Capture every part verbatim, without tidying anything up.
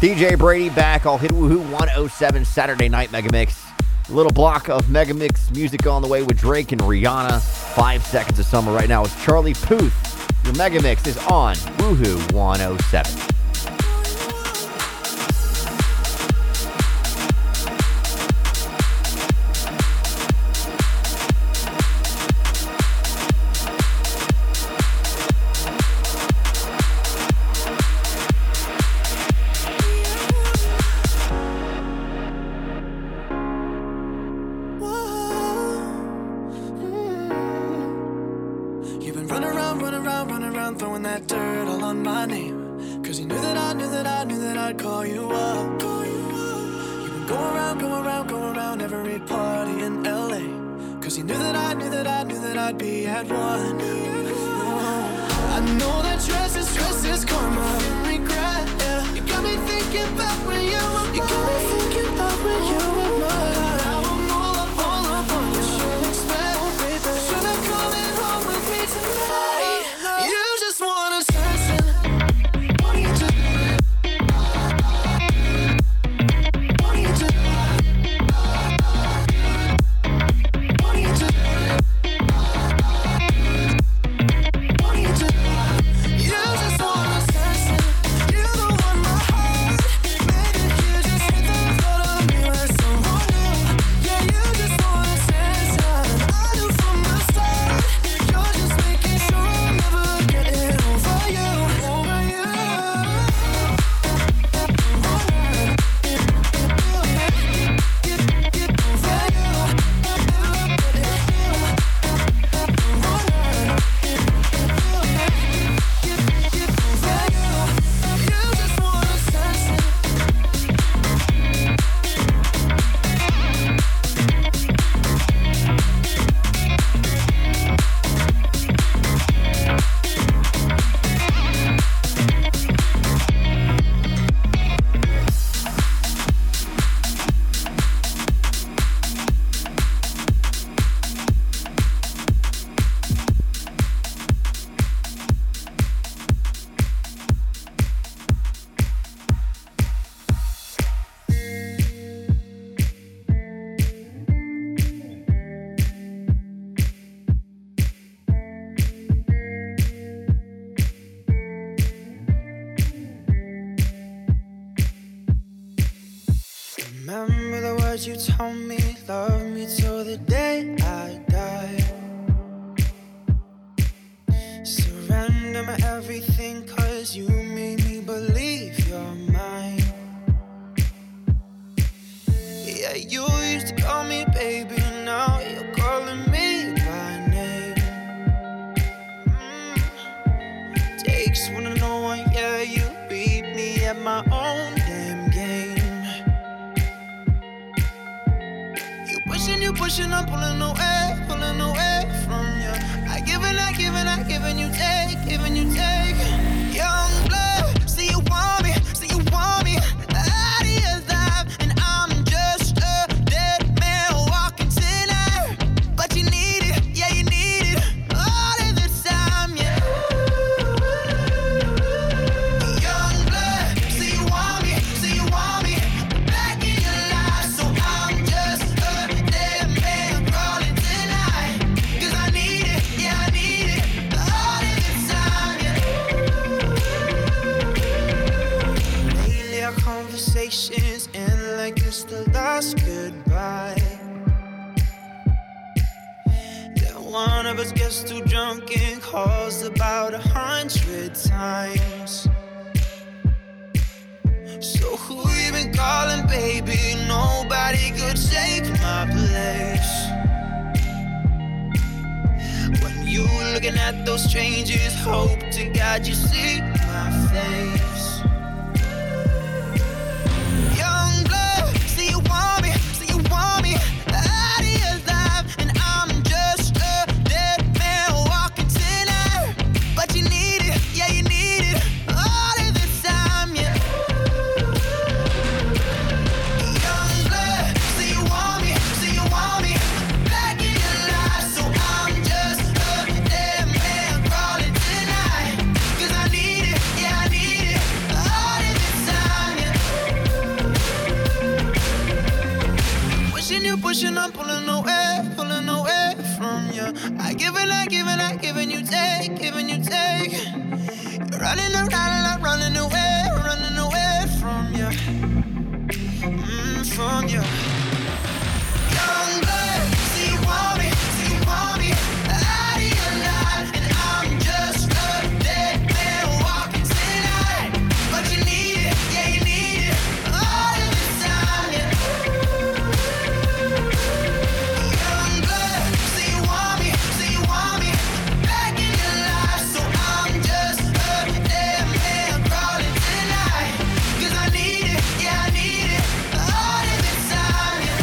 D J Brady back. I'll hit Woohoo one oh seven Saturday Night Megamix. A little block of Megamix music on the way with Drake and Rihanna. Five seconds of summer right now. It's Charlie Puth. Your Megamix is on Woohoo one oh seven. You told me, love me till the day I die. Surrender my everything, cause you made me believe you're mine. Yeah, you used to call me baby, now you're calling me by name. mm. Takes one to know one, yeah, you beat me at my own damn game. You pushing, I'm pulling away, pulling away from you. I give and I give and I give and you take, giving you take. Young blood, see you want me, see you want me out of your life, and I'm just a dead man walking tonight. But you need it, yeah you need it all of the time, yeah. Young blood, see you want me, see you want me back in your life, so I'm just a dead man crawling tonight. Cause I need it, yeah I need it all of the time, yeah. Lately our conversations end like it's the last goodbye. Then one of us gets too drunk and calls about a hundred times. So who you been calling, baby? Nobody could take my place. When you looking at those strangers, hope to God you see my face. Young blood, see you want me, see you want me out of your life, and I'm just a dead man walking tonight. But you need it, yeah you need it all of the time, yeah. Young blood, see you want me, see you want me back in your life, so I'm just a dead man crawling tonight. Cause I need it, yeah I need it pushing, I'm pulling away, pulling away from you. I give and I give and I give and you take, giving you take. You're running around and I'm running away, running away from you, mm, from you. Young blood, see you want me, see you want me out of your life, and I'm just a dead man walking tonight. But you need it, yeah you need it, all of the time, yeah. Young blood, see you want me, see you want me back in your life, so I'm just a dead man crawling tonight. 'Cause I need it, yeah I need it, all of the time, yeah.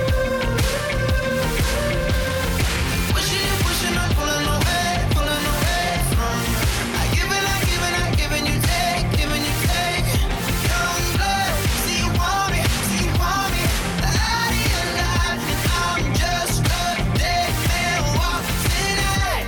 Pushing and pushing, I'm pulling away, pulling away from you. I give and I give and I give and you take, giving you take. Young blood, see you want me, see you want me out of your life, and I'm just a dead man walking tonight.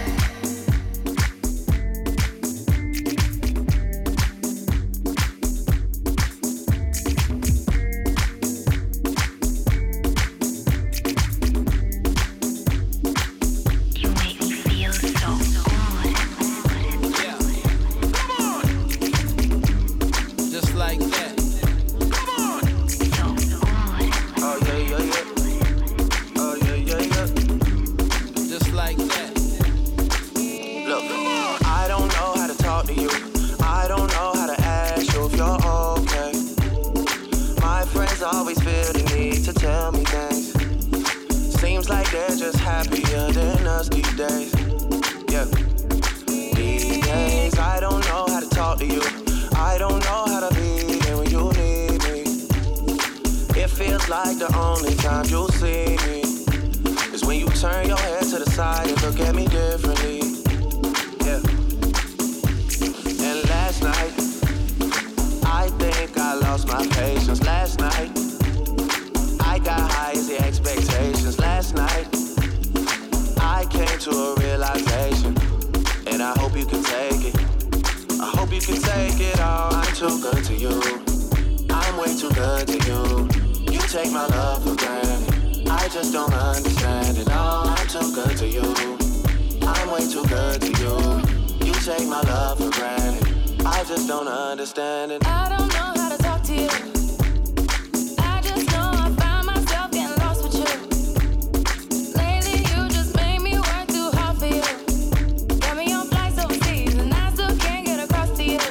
You make me feel so good. Yeah. Come on. Just like that. Come on. So good. Oh yeah, yeah, yeah. Oh yeah, yeah, yeah. Just like that. Look, I don't know how to talk to you. I don't know how to ask you if you're okay. My friends always feel the need to tell me things. Seems like they're just happier than us these days. Yeah. These days, I don't know how to talk to you. I don't know how to be there when you need me. It feels like the only time you'll see me is when you turn your head to the side and look at me differently. Yeah. And last night, I think I lost my patience. Last night, I got high as the expectations. Last night, I came to a realization, and I hope you can take it. I hope you can take it all. I'm too good to you. I'm way too good to you. You take my love for granted. I just don't understand it. No, I'm too good to you. I'm way too good to you. You take my love for granted. I just don't understand it. I don't know how to talk to you. I just know I find myself getting lost with you. Lately you just made me work too hard for you. Got me on flights overseas and I still can't get across to you.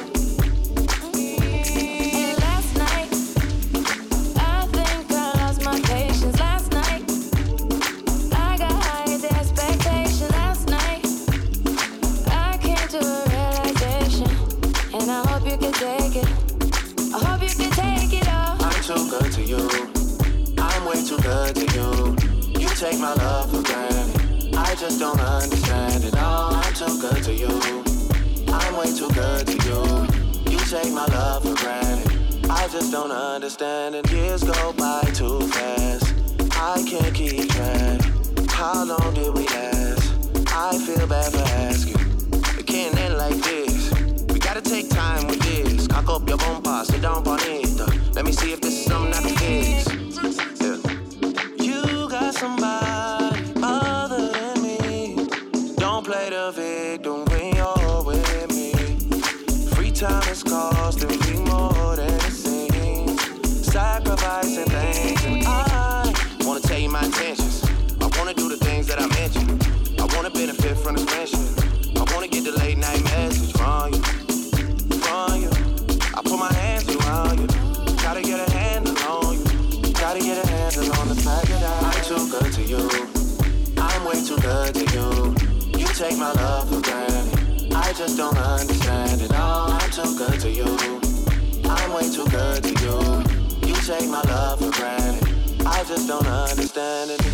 And last night, I think I lost my patience. Last night, I got high as the expectation. Last night, I came to a realization, and I hope you can take it. I hope you can take it all. I'm too good to you. I'm way too good to you. You take my love for granted. I just don't understand it. No, I'm too good to you. I'm way too good to you. You take my love for granted. I just don't understand it. Years go by too fast. I can't keep track. How long did we last? I feel bad for asking. It can't end like this. We gotta take time with this. Cock up your bumper, sit down on it. Let me see if this is something I can fix. Yeah. You got somebody other than me. Don't play the victim when you're with me. Free time is costing me more than it seems. Sacrificing things, and I wanna tell you my intentions. I wanna do the things that I mentioned. I wanna benefit from this friendship. I wanna get the late night message from you, from you. I put my hands around you, try to get a handle on you, try to get a handle on the fact that I'm too good to you. I'm way too good to you. You take my love for granted. I just don't understand it. No, I'm too good to you. I'm way too good to you. You take my love for granted. I just don't understand it.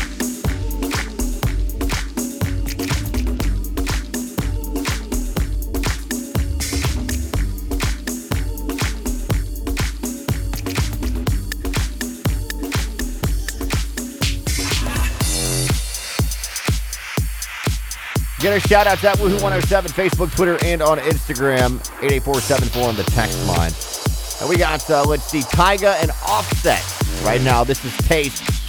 Get our shout outs at Woohoo one oh seven, Facebook, Twitter, and on Instagram, eight eight four seven four on the text line. And we got, uh, let's see, Tyga and Offset right now. This is Taste.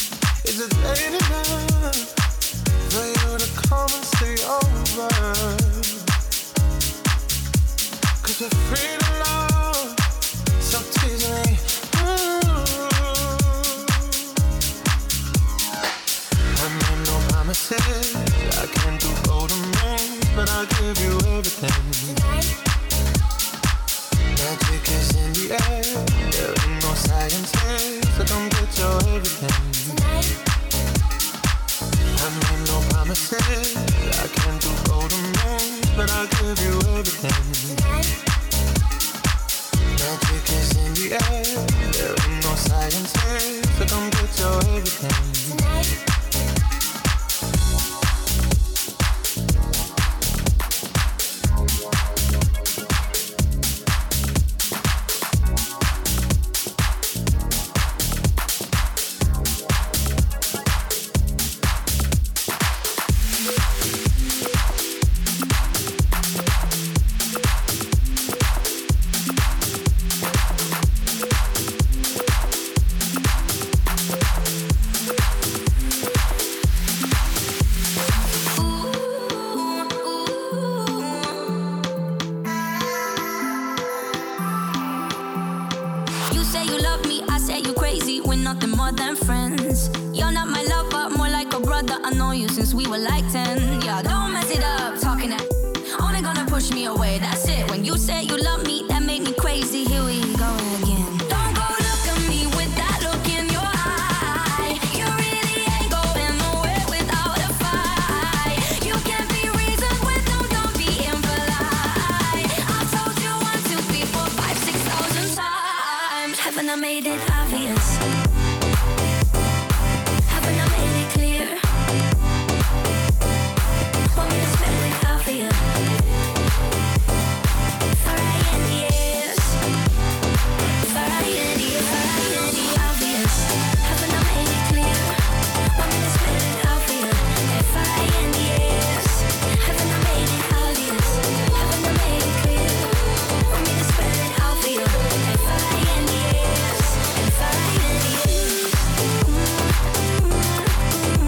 Is it late enough for you to come and stay over? Cause we're free to love, so tease me. I made no promises, I can't do golden rings, but I'll give you everything. Magic is in the air, there ain't no science here, so come get your everything. I made no promises, I can't do golden rings, but I'll give you everything. Magic is in the air, there ain't no science here, so come get your everything. Since we were like ten, yeah, don't mess it up, talking that only gonna push me away, that's it. When you said you love me, that made me crazy, here we go again. Don't go look at me with that look in your eye. You really ain't going nowhere without a fight. You can't be reasoned with, no, don't be impolite. I told you one, two, three, four, five, six thousand times. Haven't I made it obvious? Haven't I made it clear? Want me to spell it out for you? For I am the ears. For I am the ears. For I am the obvious. Haven't I made it clear? Want me to spell it out for you? If I am the ears. Haven't I made it obvious? Haven't I made it clear? Want me to spell it out for you? If I am the ears. If I am the ears.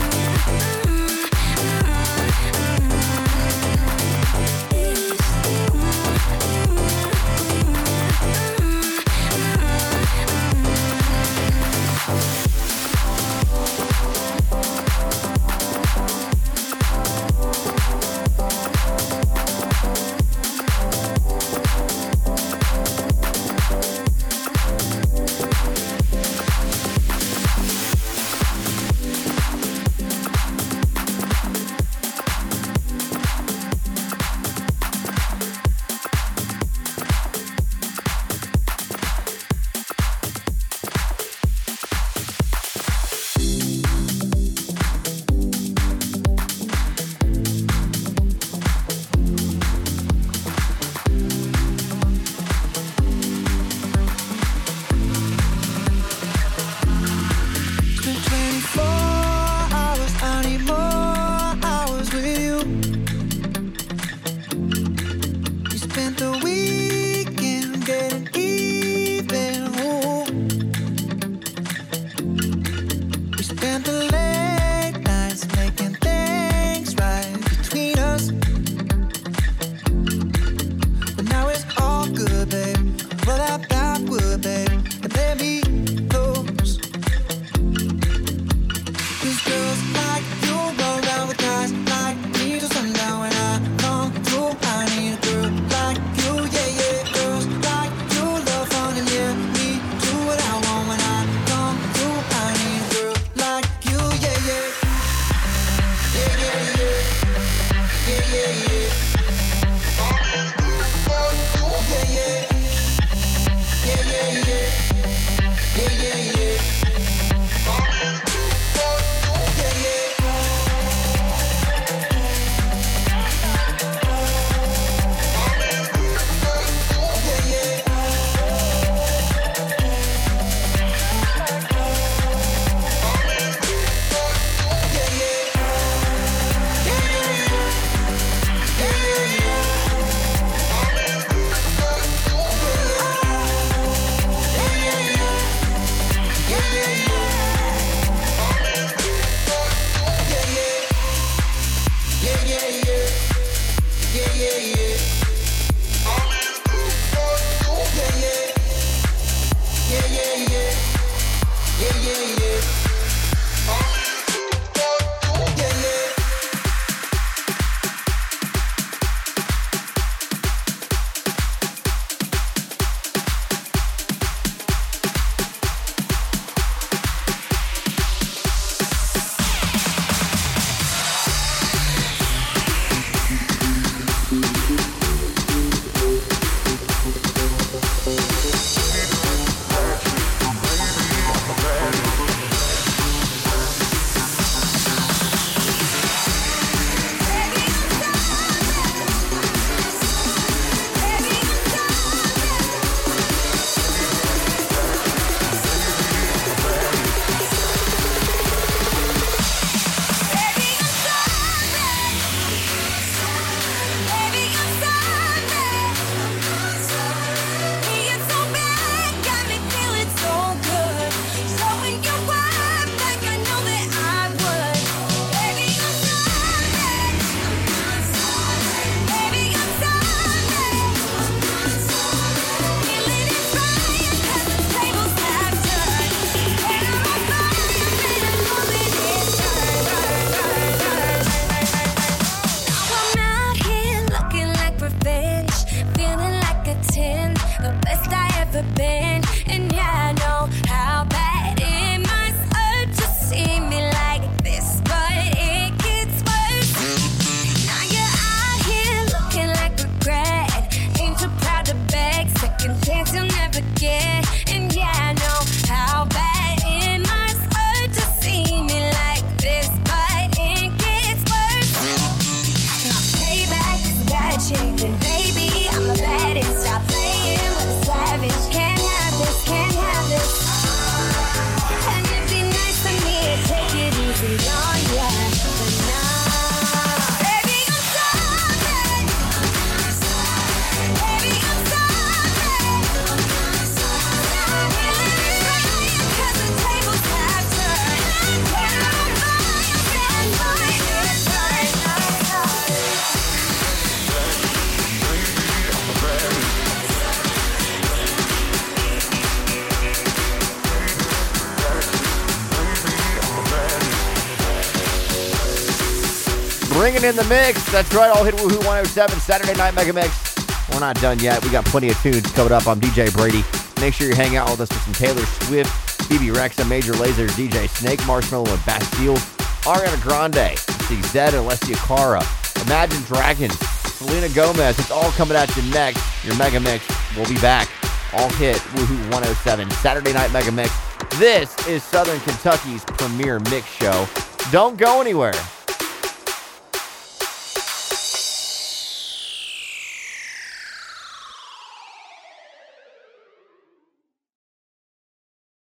Bringing in the mix. That's right, all hit Woohoo one oh seven Saturday Night Mega Mix. We're not done yet. We got plenty of tunes coming up. I'm D J Brady. Make sure you hang out with us for some Taylor Swift, B B Rexa, Major Lazer, D J Snake, Marshmallow, and Bastille, Ariana Grande, Zed, and Alessia Cara, Imagine Dragons, Selena Gomez. It's all coming at you next. Your Mega Mix will be back. All hit Woohoo one oh seven Saturday Night Mega Mix. This is Southern Kentucky's premier mix show. Don't go anywhere.